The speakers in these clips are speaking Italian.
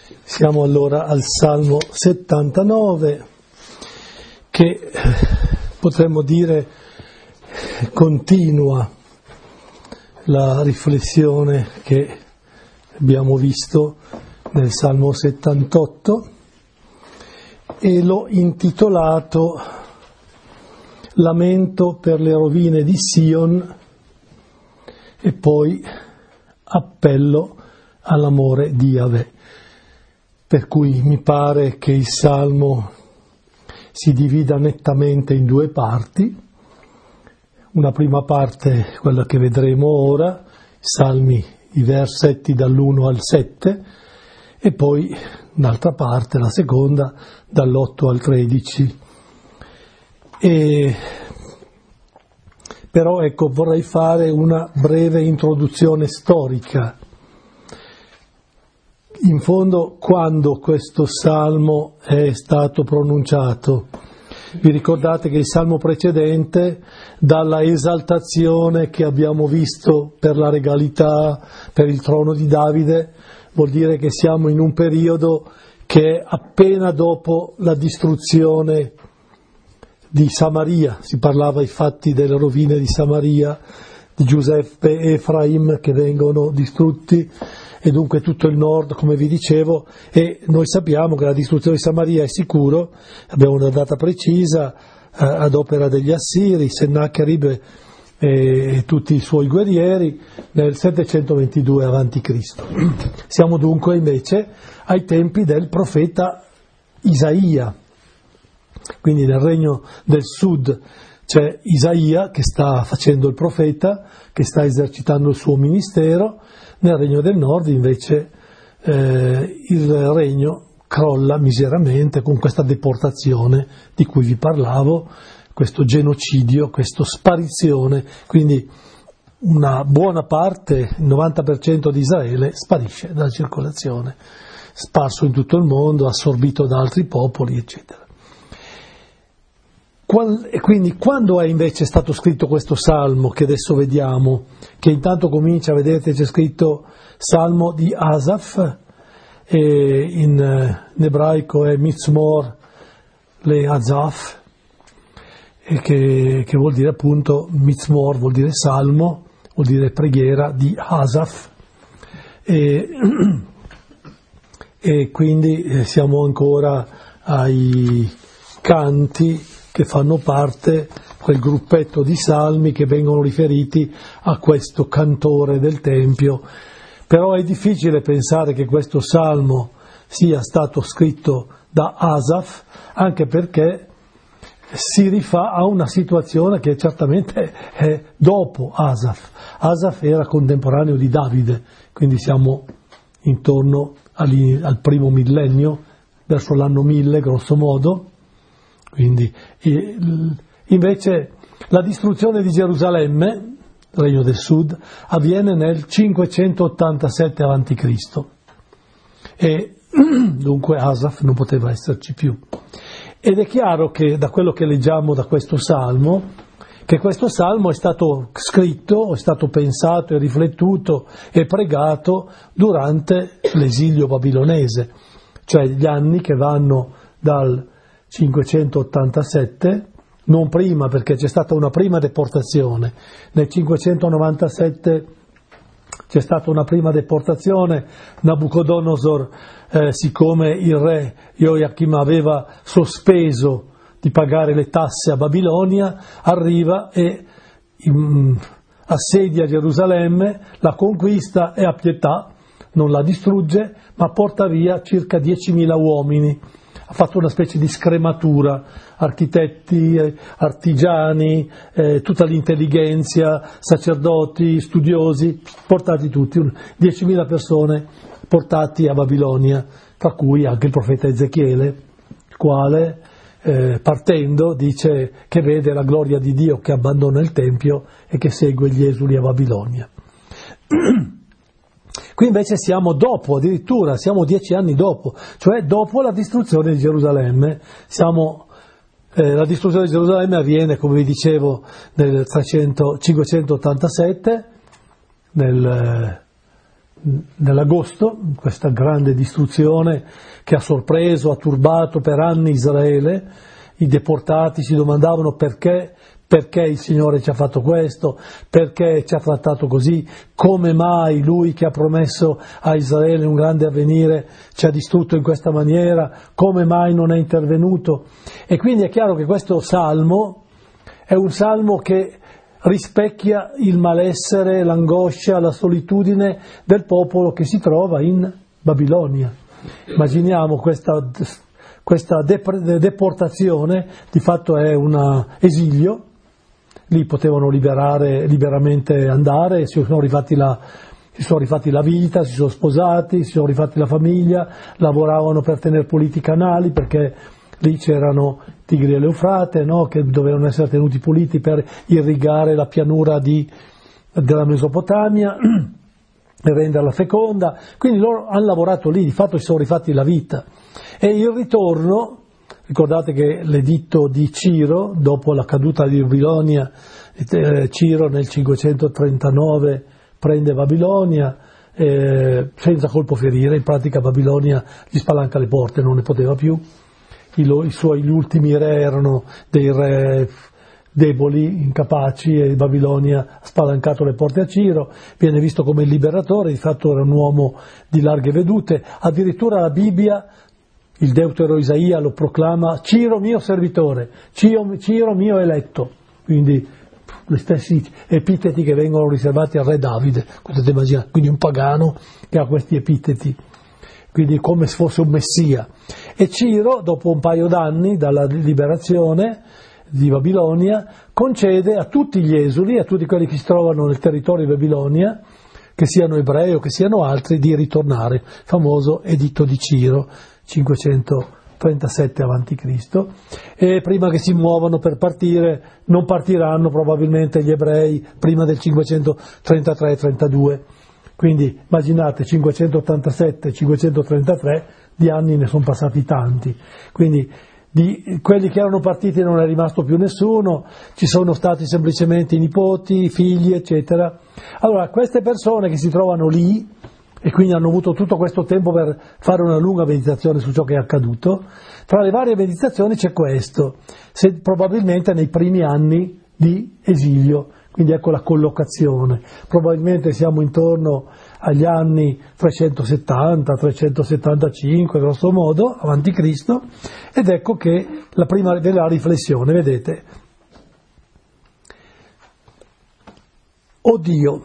Siamo allora al Salmo 79, che potremmo dire continua la riflessione che abbiamo visto nel Salmo 78 e l'ho intitolato Lamento per le rovine di Sion e poi appello all'amore di Yahweh. Per cui mi pare che il Salmo si divida nettamente in due parti. Una prima parte, quella che vedremo ora, Salmi, i versetti dall'1 al 7, e poi un'altra parte, la seconda, dall'8 al 13. Però ecco, vorrei fare una breve introduzione storica. In fondo, quando questo salmo è stato pronunciato? Vi ricordate che il salmo precedente, dalla esaltazione che abbiamo visto per la regalità, per il trono di Davide, vuol dire che siamo in un periodo che è appena dopo la distruzione di Samaria. Si parlava infatti delle rovine di Samaria, di Giuseppe e Efraim che vengono distrutti, e dunque tutto il nord, come vi dicevo, e noi sappiamo che la distruzione di Samaria è sicuro, abbiamo una data precisa, ad opera degli Assiri, Sennacherib e tutti i suoi guerrieri, nel 722 a.C. Siamo dunque invece ai tempi del profeta Isaia, quindi nel regno del sud c'è Isaia che sta facendo il profeta, che sta esercitando il suo ministero. Nel regno del nord invece il regno crolla miseramente con questa deportazione di cui vi parlavo, questo genocidio, questa sparizione, quindi una buona parte, il 90% di Israele sparisce dalla circolazione, sparso in tutto il mondo, assorbito da altri popoli, eccetera. E quindi quando è invece stato scritto questo salmo che adesso vediamo, che intanto comincia, vedete c'è scritto salmo di Asaf, e in ebraico è Mizmor le Azaf, e che vuol dire appunto Mizmor, vuol dire salmo, vuol dire preghiera di Asaf, e quindi siamo ancora ai canti che fanno parte quel gruppetto di salmi che vengono riferiti a questo cantore del Tempio. Però è difficile pensare che questo salmo sia stato scritto da Asaf, anche perché si rifà a una situazione che certamente è dopo Asaf. Asaf era contemporaneo di Davide, quindi siamo intorno al primo millennio, verso l'anno 1000 grosso modo. Quindi, invece, la distruzione di Gerusalemme, regno del sud, avviene nel 587 a.C. e dunque Asaf non poteva esserci più. Ed è chiaro che da quello che leggiamo da questo salmo, che questo salmo è stato scritto, è stato pensato e riflettuto e pregato durante l'esilio babilonese, cioè gli anni che vanno dal 587, non prima, perché c'è stata una prima deportazione. Nel 597 c'è stata una prima deportazione, Nabucodonosor, siccome il re Joachim aveva sospeso di pagare le tasse a Babilonia, arriva e assedia Gerusalemme, la conquista e a pietà non la distrugge, ma porta via circa 10.000 uomini. Ha fatto una specie di scrematura, architetti, artigiani, tutta l'intelligenza, sacerdoti, studiosi, portati tutti, 10.000 persone portati a Babilonia, tra cui anche il profeta Ezechiele, il quale partendo dice che vede la gloria di Dio che abbandona il Tempio e che segue gli esuli a Babilonia. Qui invece siamo dopo, addirittura siamo 10 anni dopo, cioè dopo la distruzione di Gerusalemme. La distruzione di Gerusalemme avviene, come vi dicevo, nel 587, nell'agosto, questa grande distruzione che ha sorpreso, ha turbato per anni Israele. I deportati si domandavano perché il Signore ci ha fatto questo, perché ci ha trattato così, come mai Lui che ha promesso a Israele un grande avvenire ci ha distrutto in questa maniera, come mai non è intervenuto. E quindi è chiaro che questo salmo è un salmo che rispecchia il malessere, l'angoscia, la solitudine del popolo che si trova in Babilonia. Immaginiamo questa deportazione, di fatto è un esilio. Lì potevano liberamente andare, si sono rifatti la vita, si sono sposati, si sono rifatti la famiglia, lavoravano per tenere puliti i canali, perché lì c'erano Tigri e l'Eufrate, no? Che dovevano essere tenuti puliti per irrigare la pianura della Mesopotamia e renderla feconda. Quindi loro hanno lavorato lì, di fatto si sono rifatti la vita. E il ritorno, ricordate che l'editto di Ciro, dopo la caduta di Babilonia, Ciro nel 539 prende Babilonia senza colpo ferire, in pratica Babilonia gli spalanca le porte, non ne poteva più. Gli ultimi re erano dei re deboli, incapaci, e Babilonia ha spalancato le porte a Ciro, viene visto come il liberatore, di fatto era un uomo di larghe vedute. Addirittura la Bibbia, il deutero Isaia lo proclama Ciro mio servitore, Ciro mio eletto, quindi gli stessi epiteti che vengono riservati al re Davide, potete immaginare, quindi un pagano che ha questi epiteti, quindi come se fosse un messia. E Ciro, dopo un paio d'anni dalla liberazione di Babilonia, concede a tutti gli esuli, a tutti quelli che si trovano nel territorio di Babilonia, che siano ebrei o che siano altri, di ritornare. Famoso editto di Ciro, 537 a.C. E prima che si muovano per partire, non partiranno probabilmente gli ebrei prima del 533-32. Quindi immaginate 587-533, di anni ne sono passati tanti. Quindi di quelli che erano partiti non è rimasto più nessuno, ci sono stati semplicemente i nipoti, i figli, eccetera. Allora, queste persone che si trovano lì e quindi hanno avuto tutto questo tempo per fare una lunga meditazione su ciò che è accaduto, tra le varie meditazioni c'è questo, probabilmente nei primi anni di esilio, quindi ecco la collocazione. Probabilmente siamo intorno agli anni 370-375, grosso modo, avanti Cristo, ed ecco che la prima della riflessione, vedete, o Dio,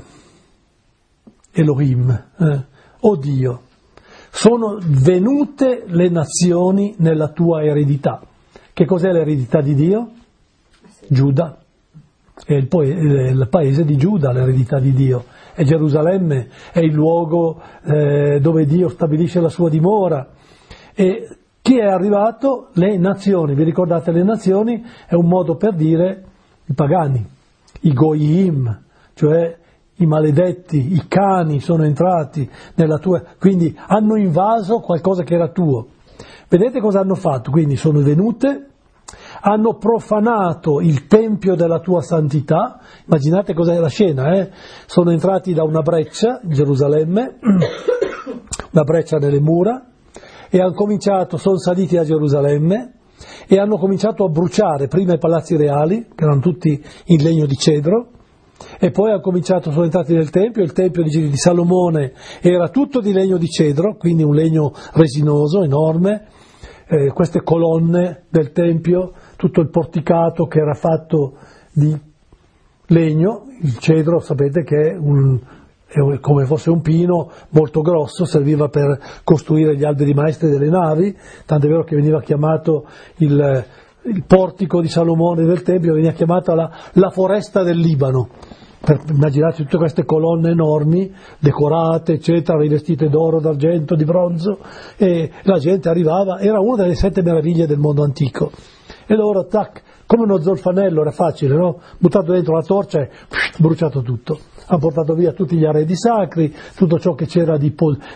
Elohim, o Dio, sono venute le nazioni nella tua eredità. Che cos'è l'eredità di Dio? Giuda. È il paese di Giuda, l'eredità di Dio. È Gerusalemme, è il luogo dove Dio stabilisce la sua dimora. E chi è arrivato? Le nazioni. Vi ricordate, le nazioni è un modo per dire i pagani, i goyim, cioè i maledetti, i cani sono entrati nella tua, quindi hanno invaso qualcosa che era tuo. Vedete cosa hanno fatto? Quindi sono venute, hanno profanato il tempio della tua santità. Immaginate cos'è la scena, Sono entrati da una breccia in Gerusalemme, una breccia nelle mura, e sono saliti a Gerusalemme e hanno cominciato a bruciare prima i palazzi reali, che erano tutti in legno di cedro, e poi sono entrati nel tempio. Il tempio di Salomone era tutto di legno di cedro, quindi un legno resinoso enorme, queste colonne del tempio, tutto il porticato che era fatto di legno. Il cedro sapete che è come fosse un pino molto grosso, serviva per costruire gli alberi maestri delle navi, tant'è vero che veniva chiamato il portico di Salomone del Tempio, veniva chiamata la foresta del Libano. Immaginate tutte queste colonne enormi, decorate, eccetera, rivestite d'oro, d'argento, di bronzo, e la gente arrivava, era una delle 7 meraviglie del mondo antico. E loro, tac, come uno zolfanello, era facile, no? Buttato dentro la torcia e bruciato tutto. Hanno portato via tutti gli arredi sacri, tutto ciò che c'era di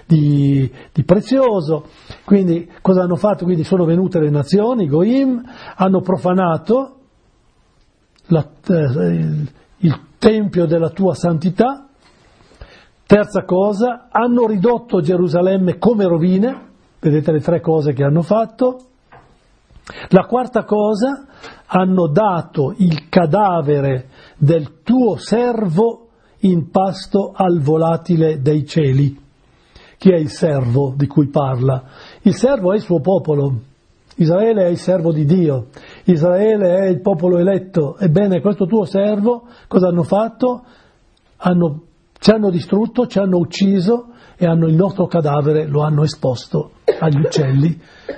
prezioso. Quindi cosa hanno fatto? Quindi sono venute le nazioni, Goim, hanno profanato il tempio della tua santità, Terza cosa, hanno ridotto Gerusalemme come rovine, vedete le tre cose che hanno fatto. La quarta cosa, hanno dato il cadavere del tuo servo in pasto al volatile dei cieli. Chi è il servo di cui parla? Il servo è il suo popolo. Israele è il servo di Dio. Israele è il popolo eletto. Ebbene, questo tuo servo, cosa hanno fatto? Ci hanno distrutto, ci hanno ucciso e il nostro cadavere lo hanno esposto agli uccelli,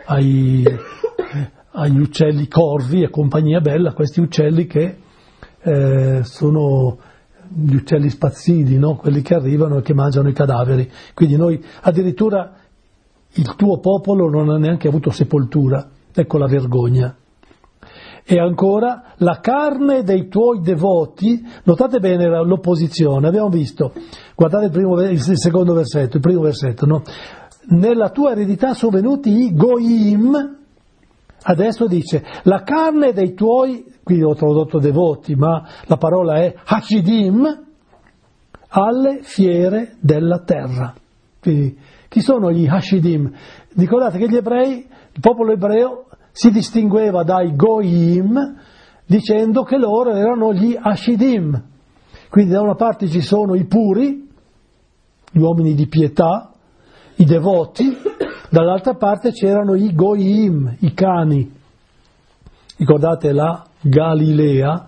agli uccelli corvi e compagnia bella, questi uccelli che sono gli uccelli spazzini, no? Quelli che arrivano e che mangiano i cadaveri. Quindi noi addirittura il tuo popolo non ha neanche avuto sepoltura, ecco la vergogna. E ancora la carne dei tuoi devoti, notate bene l'opposizione, abbiamo visto, guardate il secondo versetto, il primo versetto, no? Nella tua eredità sono venuti i Goim, adesso dice la carne dei tuoi, qui ho tradotto devoti, ma la parola è Hashidim, alle fiere della terra. Quindi, chi sono gli Hashidim? Ricordate che gli ebrei, il popolo ebreo, si distingueva dai Goim dicendo che loro erano gli Hashidim. Quindi da una parte ci sono i puri, gli uomini di pietà, i devoti, dall'altra parte c'erano i Goim, i cani. Ricordate la Galilea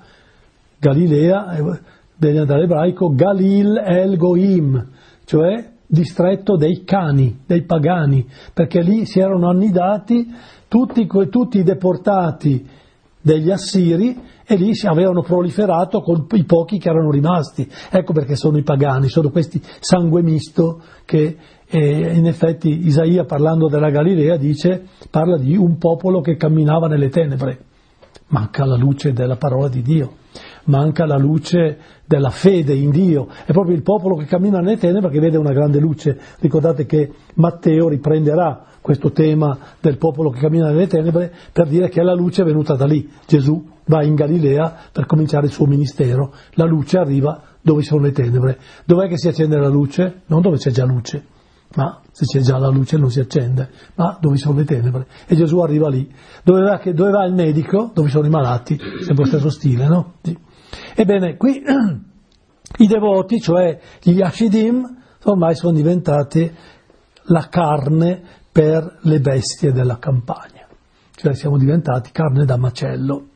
viene dall'ebraico Galil el Goim, cioè distretto dei cani, dei pagani, perché lì si erano annidati tutti i deportati degli assiri e lì si avevano proliferato con i pochi che erano rimasti. Ecco perché sono i pagani, sono questi sangue misto che in effetti Isaia, parlando della Galilea, parla di un popolo che camminava nelle tenebre. Manca la luce della parola di Dio, manca la luce della fede in Dio. È proprio il popolo che cammina nelle tenebre che vede una grande luce. Ricordate che Matteo riprenderà questo tema del popolo che cammina nelle tenebre per dire che la luce è venuta da lì. Gesù va in Galilea per cominciare il suo ministero. La luce arriva dove sono le tenebre. Dov'è che si accende la luce? Non dove c'è già luce, ma se c'è già la luce non si accende, ma dove sono le tenebre. E Gesù arriva lì. Dove va il medico? Dove sono i malati. Sempre lo stesso stile, no? Sì. Ebbene, qui i devoti, cioè gli Hashidim, ormai sono diventati la carne per le bestie della campagna. Cioè siamo diventati carne da macello.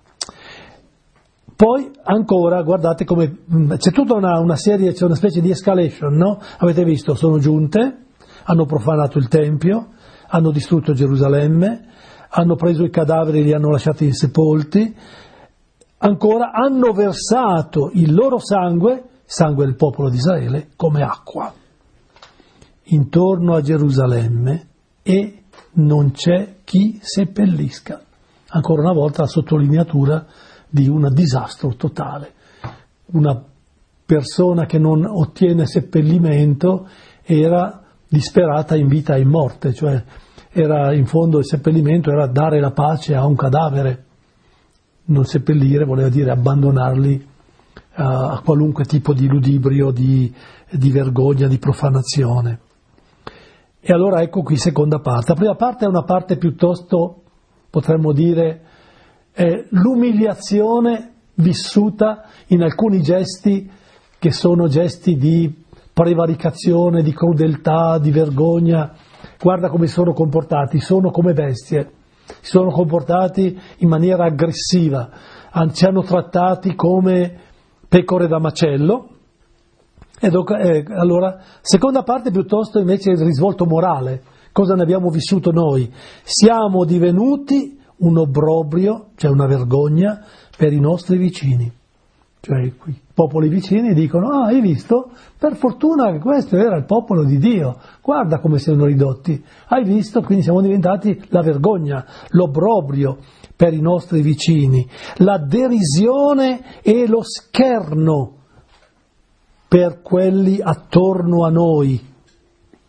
Poi ancora, guardate come c'è tutta una serie, c'è una specie di escalation, no? Avete visto, sono giunte, hanno profanato il Tempio, hanno distrutto Gerusalemme, hanno preso i cadaveri e li hanno lasciati insepolti, ancora hanno versato il loro sangue del popolo di Israele, come acqua intorno a Gerusalemme e non c'è chi seppellisca. Ancora una volta la sottolineatura di un disastro totale. Una persona che non ottiene seppellimento era disperata in vita e in morte, cioè era in fondo il seppellimento era dare la pace a un cadavere. Non seppellire voleva dire abbandonarli a qualunque tipo di ludibrio, di vergogna, di profanazione. E allora ecco qui seconda parte. La prima parte è una parte piuttosto, potremmo dire, l'umiliazione vissuta in alcuni gesti che sono gesti di prevaricazione, di crudeltà, di vergogna. Guarda come sono comportati, sono come bestie, si sono comportati in maniera aggressiva, ci hanno trattati come pecore da macello. Allora, seconda parte piuttosto invece il risvolto morale. Cosa ne abbiamo vissuto noi? Siamo divenuti un obbrobrio, cioè una vergogna per i nostri vicini. Cioè i popoli vicini dicono: hai visto? Per fortuna che questo era il popolo di Dio, guarda come sono ridotti. Hai visto? Quindi siamo diventati la vergogna, l'obbrobrio per i nostri vicini, la derisione e lo scherno per quelli attorno a noi.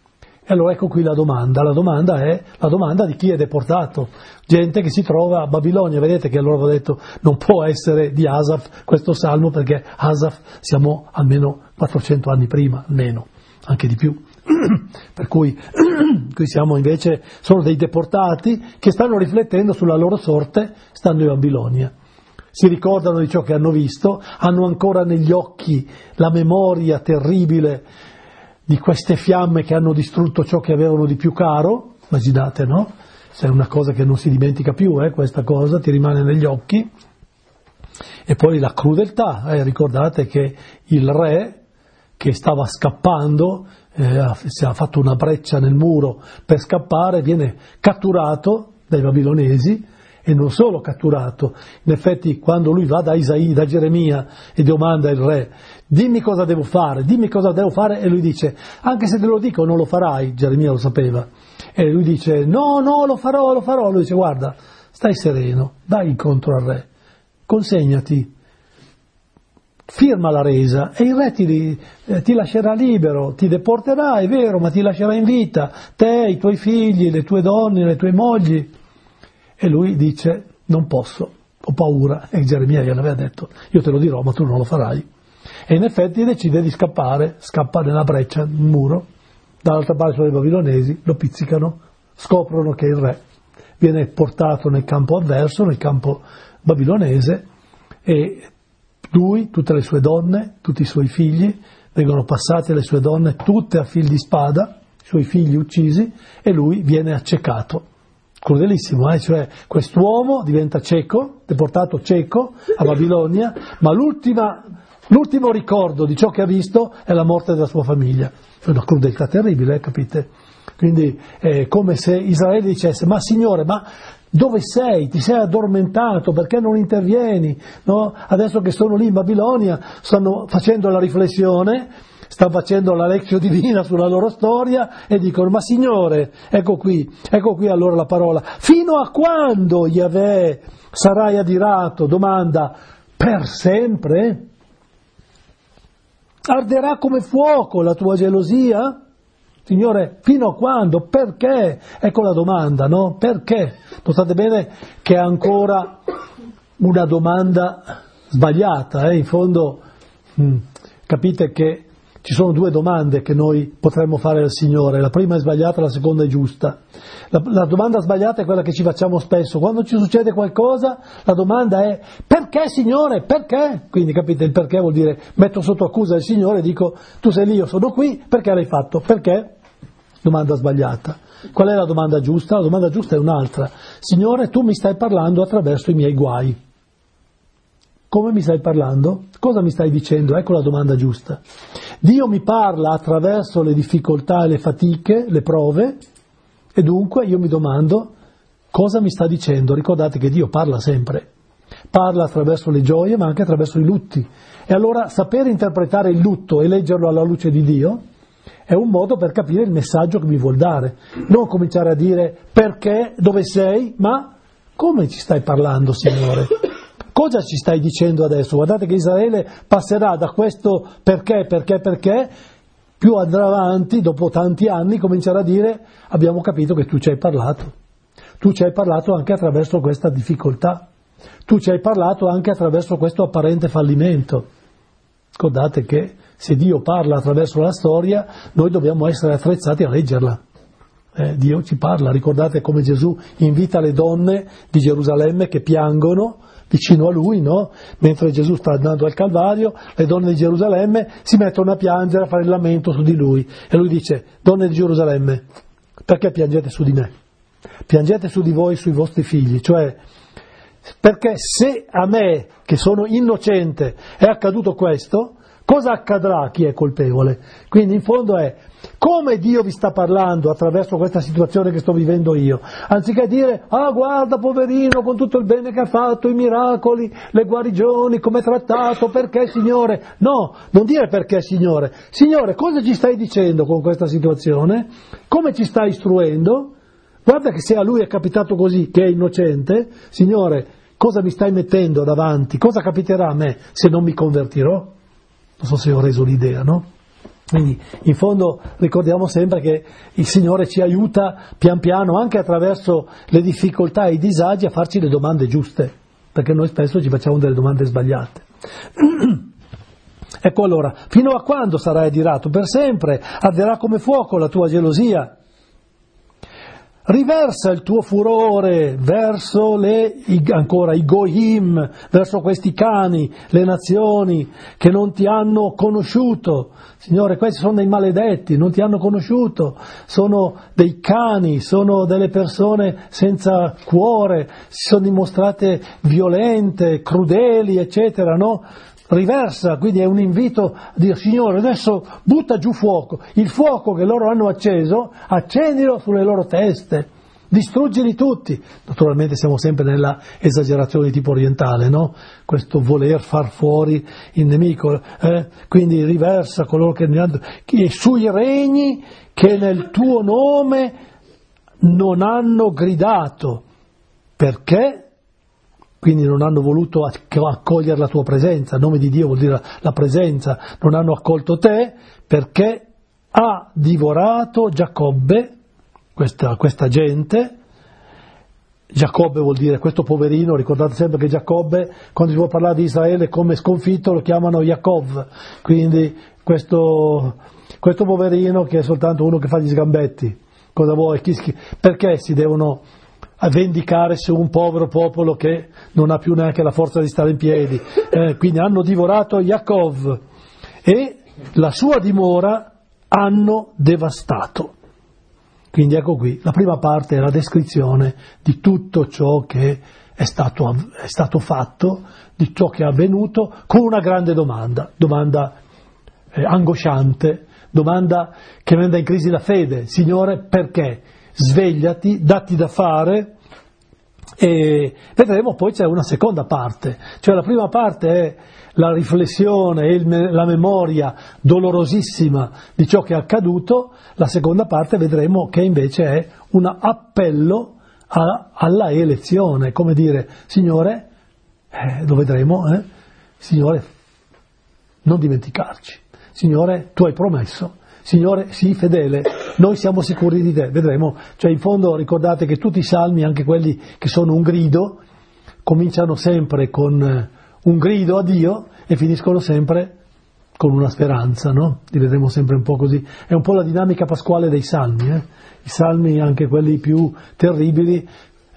E allora ecco qui la domanda è la domanda di chi è deportato, gente che si trova a Babilonia. Vedete che allora avevo detto non può essere di Asaf questo salmo, perché Asaf siamo almeno 400 anni prima, almeno, anche di più. Per cui qui siamo invece, sono dei deportati che stanno riflettendo sulla loro sorte stando in Babilonia. Si ricordano di ciò che hanno visto, hanno ancora negli occhi la memoria terribile di queste fiamme che hanno distrutto ciò che avevano di più caro. Immaginate, no? Se è una cosa che non si dimentica più, questa cosa ti rimane negli occhi. E poi la crudeltà, ricordate che il re che stava scappando, si ha fatto una breccia nel muro per scappare, viene catturato dai babilonesi. E non solo catturato, in effetti quando lui va da Geremia e domanda al re, dimmi cosa devo fare, e lui dice, anche se te lo dico non lo farai. Geremia lo sapeva, e lui dice, no, lo farò, lui dice, guarda, stai sereno, vai incontro al re, consegnati, firma la resa, e il re ti lascerà libero, ti deporterà, è vero, ma ti lascerà in vita, te, i tuoi figli, le tue donne, le tue mogli. E lui dice, non posso, ho paura, e Geremia gli aveva detto, io te lo dirò ma tu non lo farai. E in effetti decide di scappare, scappa nella breccia, nel muro, dall'altra parte sono i babilonesi, lo pizzicano, scoprono che il re viene portato nel campo avverso, nel campo babilonese, e lui, tutte le sue donne, tutti i suoi figli, vengono passate le sue donne tutte a fil di spada, i suoi figli uccisi, e lui viene accecato. Crudelissimo, cioè quest'uomo diventa cieco, deportato cieco a Babilonia, ma l'ultimo ricordo di ciò che ha visto è la morte della sua famiglia. È una crudeltà terribile, capite? Quindi è come se Israele dicesse, ma Signore, ma dove sei? Ti sei addormentato, perché non intervieni? No? Adesso che sono lì in Babilonia stanno facendo la riflessione, stanno facendo la lezione divina sulla loro storia e dicono, ma Signore, ecco qui allora la parola, fino a quando, Yahweh, sarai adirato? Domanda, per sempre? Arderà come fuoco la tua gelosia? Signore, fino a quando? Perché? Ecco la domanda, no? Perché? Notate bene che è ancora una domanda sbagliata, in fondo capite che ci sono due domande che noi potremmo fare al Signore, la prima è sbagliata, la seconda è giusta. La domanda sbagliata è quella che ci facciamo spesso, quando ci succede qualcosa la domanda è perché Signore, perché? Quindi capite, il perché vuol dire metto sotto accusa il Signore e dico tu sei lì, io sono qui, perché l'hai fatto? Perché? Domanda sbagliata. Qual è la domanda giusta? La domanda giusta è un'altra. Signore, tu mi stai parlando attraverso i miei guai. Come mi stai parlando? Cosa mi stai dicendo? Ecco la domanda giusta. Dio mi parla attraverso le difficoltà e le fatiche, le prove, e dunque io mi domando cosa mi sta dicendo. Ricordate che Dio parla sempre. Parla attraverso le gioie ma anche attraverso i lutti. E allora sapere interpretare il lutto e leggerlo alla luce di Dio è un modo per capire il messaggio che mi vuol dare. Non cominciare a dire perché, dove sei, ma come ci stai parlando, Signore? Cosa ci stai dicendo adesso? Guardate che Israele passerà da questo perché, più andrà avanti, dopo tanti anni, comincerà a dire abbiamo capito che tu ci hai parlato. Tu ci hai parlato anche attraverso questa difficoltà. Tu ci hai parlato anche attraverso questo apparente fallimento. Ricordate che se Dio parla attraverso la storia, noi dobbiamo essere attrezzati a leggerla. Dio ci parla, ricordate come Gesù invita le donne di Gerusalemme che piangono vicino a lui, no? Mentre Gesù sta andando al Calvario, le donne di Gerusalemme si mettono a piangere, a fare il lamento su di lui. E lui dice, donne di Gerusalemme, perché piangete su di me? Piangete su di voi, sui vostri figli, cioè perché se a me, che sono innocente, è accaduto questo, cosa accadrà a chi è colpevole? Quindi in fondo è come Dio vi sta parlando attraverso questa situazione che sto vivendo io, anziché dire guarda poverino con tutto il bene che ha fatto, i miracoli, le guarigioni, come è trattato, perché Signore? No, non dire perché Signore, cosa ci stai dicendo con questa situazione? Come ci stai istruendo? Guarda che se a lui è capitato così, che è innocente, Signore, cosa mi stai mettendo davanti? Cosa capiterà a me se non mi convertirò? Non so se ho reso l'idea, no? Quindi in fondo ricordiamo sempre che il Signore ci aiuta pian piano anche attraverso le difficoltà e i disagi a farci le domande giuste, perché noi spesso ci facciamo delle domande sbagliate. Ecco allora, fino a quando sarai adirato? Per sempre, arderà come fuoco la tua gelosia. Riversa il tuo furore verso i Goyim, verso questi cani, le nazioni che non ti hanno conosciuto. Signore, questi sono dei maledetti, non ti hanno conosciuto, sono dei cani, sono delle persone senza cuore, si sono dimostrate violente, crudeli, eccetera, no? Riversa, quindi è un invito a dire: Signore, adesso butta giù fuoco, il fuoco che loro hanno acceso, accendilo sulle loro teste, distruggili tutti. Naturalmente siamo sempre nella esagerazione tipo orientale, no? Questo voler far fuori il nemico, quindi riversa coloro che sui regni che nel tuo nome non hanno gridato, perché? Quindi non hanno voluto accogliere la tua presenza. Il nome di Dio vuol dire la presenza. Non hanno accolto te perché ha divorato Giacobbe, questa gente. Giacobbe vuol dire questo poverino. Ricordate sempre che Giacobbe, quando si vuole parlare di Israele come sconfitto, lo chiamano Yaakov. Quindi questo poverino che è soltanto uno che fa gli sgambetti. Cosa vuoi? Perché si devono a vendicare su un povero popolo che non ha più neanche la forza di stare in piedi? Quindi hanno divorato Yaakov e la sua dimora hanno devastato. Quindi ecco qui, la prima parte è la descrizione di tutto ciò che è stato fatto, di ciò che è avvenuto, con una grande domanda angosciante, domanda che manda in crisi la fede: Signore, perché? Svegliati, datti da fare. E vedremo poi c'è una seconda parte, cioè la prima parte è la riflessione e la memoria dolorosissima di ciò che è accaduto, la seconda parte vedremo che invece è un appello alla elezione, come dire: Signore, lo vedremo, Signore, non dimenticarci, Signore, tu hai promesso, Signore, sii fedele, noi siamo sicuri di te. Vedremo, cioè in fondo ricordate che tutti i salmi, anche quelli che sono un grido, cominciano sempre con un grido a Dio e finiscono sempre con una speranza, no? Li vedremo sempre un po' così. È un po' la dinamica pasquale dei salmi, I salmi, anche quelli più terribili,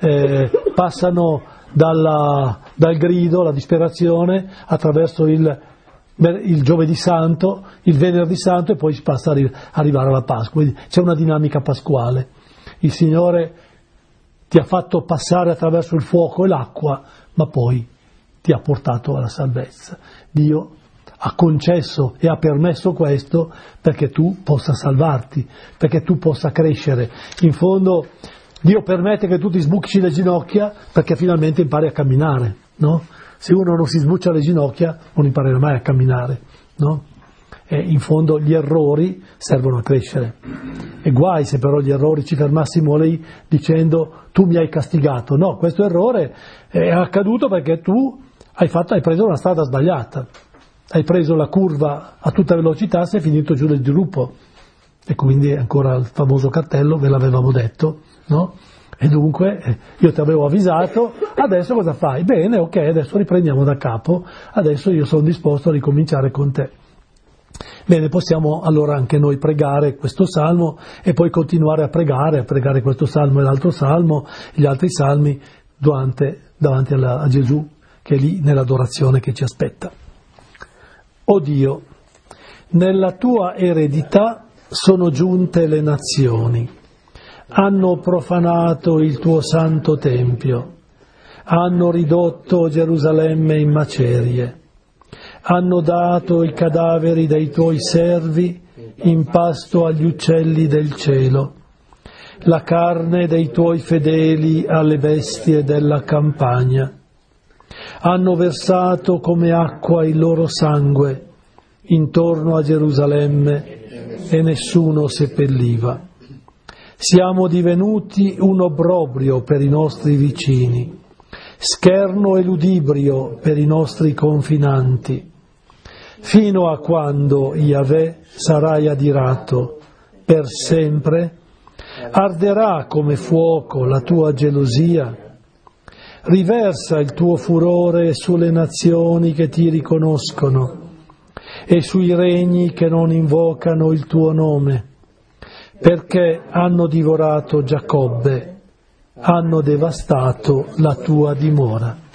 passano dal grido, la disperazione, attraverso il giovedì santo, il venerdì santo, e poi si passa ad arrivare alla Pasqua. Quindi c'è una dinamica pasquale. Il Signore ti ha fatto passare attraverso il fuoco e l'acqua, ma poi ti ha portato alla salvezza. Dio ha concesso e ha permesso questo perché tu possa salvarti, perché tu possa crescere. In fondo Dio permette che tu ti sbucci le ginocchia perché finalmente impari a camminare, no? Se uno non si sbuccia le ginocchia non imparerà mai a camminare, no? E in fondo gli errori servono a crescere. E guai se però gli errori ci fermassimo lì dicendo: tu mi hai castigato. No, questo errore è accaduto perché tu hai preso una strada sbagliata, hai preso la curva a tutta velocità, sei finito giù nel dirupo. E quindi ancora il famoso cartello, ve l'avevamo detto, no? E dunque io ti avevo avvisato, adesso cosa fai? Bene, ok, adesso riprendiamo da capo, adesso io sono disposto a ricominciare con te. Bene, possiamo allora anche noi pregare questo salmo e poi continuare a pregare questo salmo e l'altro salmo, gli altri salmi davanti a Gesù, che è lì nell'adorazione che ci aspetta. O Dio, nella tua eredità sono giunte le nazioni, hanno profanato il tuo santo tempio, hanno ridotto Gerusalemme in macerie, hanno dato i cadaveri dei tuoi servi in pasto agli uccelli del cielo, la carne dei tuoi fedeli alle bestie della campagna. Hanno versato come acqua il loro sangue intorno a Gerusalemme e nessuno seppelliva. Siamo divenuti un obbrobrio per i nostri vicini, scherno e ludibrio per i nostri confinanti. fino a quando, Yahweh, sarai adirato per sempre, arderà come fuoco la tua gelosia, riversa il tuo furore sulle nazioni che ti riconoscono e sui regni che non invocano il tuo nome, perché hanno divorato Giacobbe, hanno devastato la tua dimora.